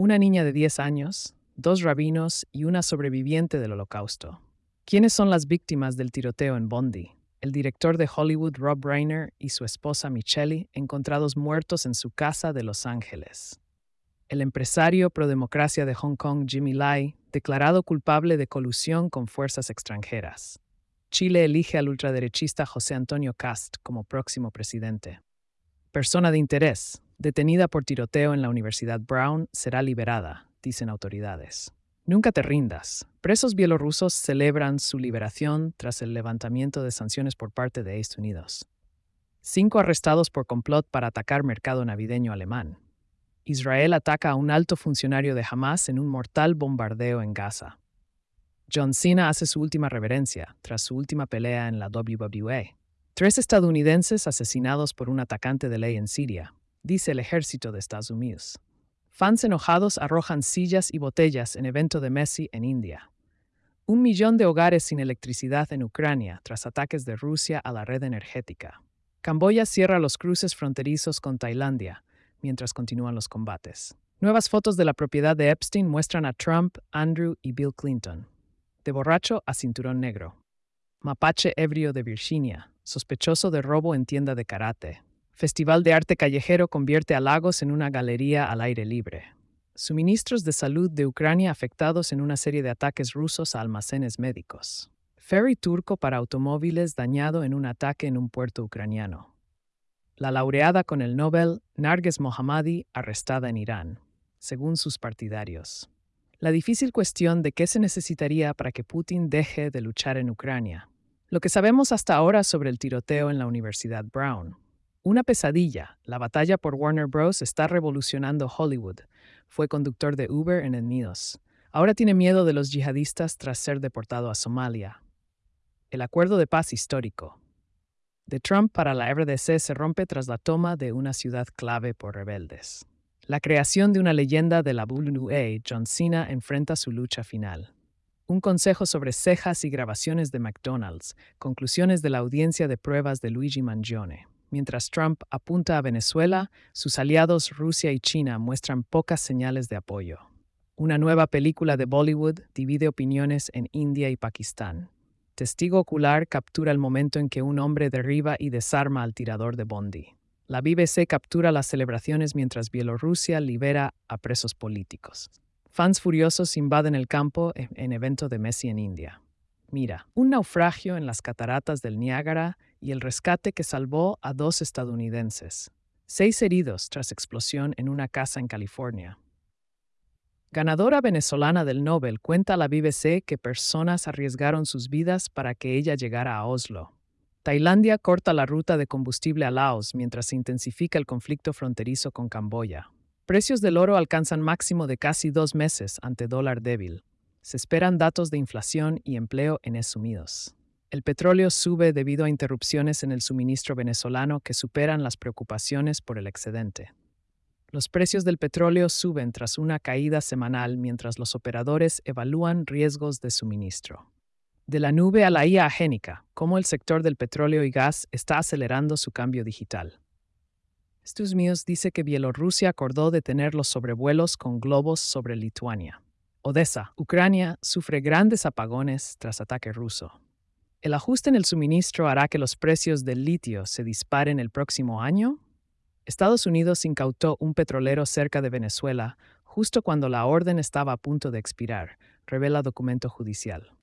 una niña de 10 años, 2 rabinos y una sobreviviente del Holocausto. ¿Quiénes son las víctimas del tiroteo en Bondi? El director de Hollywood Rob Reiner y su esposa Michelle encontrados muertos en su casa de Los Ángeles. El empresario prodemocracia de Hong Kong Jimmy Lai, declarado culpable de colusión con fuerzas extranjeras. Chile elige al ultraderechista José Antonio Kast como próximo presidente. Persona de interés, detenida por tiroteo en la Universidad Brown, será liberada, dicen autoridades. Nunca te rindas. Presos bielorrusos celebran su liberación tras el levantamiento de sanciones por parte de Estados Unidos. 5 arrestados por complot para atacar mercado navideño alemán. Israel ataca a un alto funcionario de Hamas en un mortal bombardeo en Gaza. John Cena hace su última reverencia tras su última pelea en la WWE. 3 estadounidenses asesinados por un atacante de ley en Siria, dice el ejército de Estados Unidos. Fans enojados arrojan sillas y botellas en evento de Messi en India. 1 millón de hogares sin electricidad en Ucrania tras ataques de Rusia a la red energética. Camboya cierra los cruces fronterizos con Tailandia, mientras continúan los combates. Nuevas fotos de la propiedad de Epstein muestran a Trump, Andrew y Bill Clinton. De borracho a cinturón negro. Mapache ebrio de Virginia, sospechoso de robo en tienda de karate. Festival de arte callejero convierte a Lagos en una galería al aire libre. Suministros de salud de Ucrania afectados en una serie de ataques rusos a almacenes médicos. Ferry turco para automóviles dañado en un ataque en un puerto ucraniano. La laureada con el Nobel, Narges Mohammadi, arrestada en Irán, según sus partidarios. La difícil cuestión de qué se necesitaría para que Putin deje de luchar en Ucrania. Lo que sabemos hasta ahora sobre el tiroteo en la Universidad Brown. Una pesadilla, la batalla por Warner Bros. Está revolucionando Hollywood. Fue conductor de Uber en Unidos. Ahora tiene miedo de los yihadistas tras ser deportado a Somalia. El acuerdo de paz histórico de Trump para la RDC se rompe tras la toma de una ciudad clave por rebeldes. La creación de una leyenda de la WWE, John Cena enfrenta su lucha final. Un consejo sobre cejas y grabaciones de McDonald's, conclusiones de la audiencia de pruebas de Luigi Mangione. Mientras Trump apunta a Venezuela, sus aliados Rusia y China muestran pocas señales de apoyo. Una nueva película de Bollywood divide opiniones en India y Pakistán. Testigo ocular captura el momento en que un hombre derriba y desarma al tirador de Bondi. La BBC captura las celebraciones mientras Bielorrusia libera a presos políticos. Fans furiosos invaden el campo en evento de Messi en India. Mira, un naufragio en las cataratas del Niágara y el rescate que salvó a 2 estadounidenses. 6 heridos tras explosión en una casa en California. Ganadora venezolana del Nobel cuenta a la BBC que personas arriesgaron sus vidas para que ella llegara a Oslo. Tailandia corta la ruta de combustible a Laos mientras se intensifica el conflicto fronterizo con Camboya. Precios del oro alcanzan máximo de casi 2 meses ante dólar débil. Se esperan datos de inflación y empleo en Estados Unidos. El petróleo sube debido a interrupciones en el suministro venezolano que superan las preocupaciones por el excedente. Los precios del petróleo suben tras una caída semanal mientras los operadores evalúan riesgos de suministro. De la nube a la IA agénica, cómo el sector del petróleo y gas está acelerando su cambio digital. Estados Unidos dice que Bielorrusia acordó detener los sobrevuelos con globos sobre Lituania. Odessa, Ucrania, sufre grandes apagones tras ataque ruso. ¿El ajuste en el suministro hará que los precios del litio se disparen el próximo año? Estados Unidos incautó un petrolero cerca de Venezuela justo cuando la orden estaba a punto de expirar, revela documento judicial.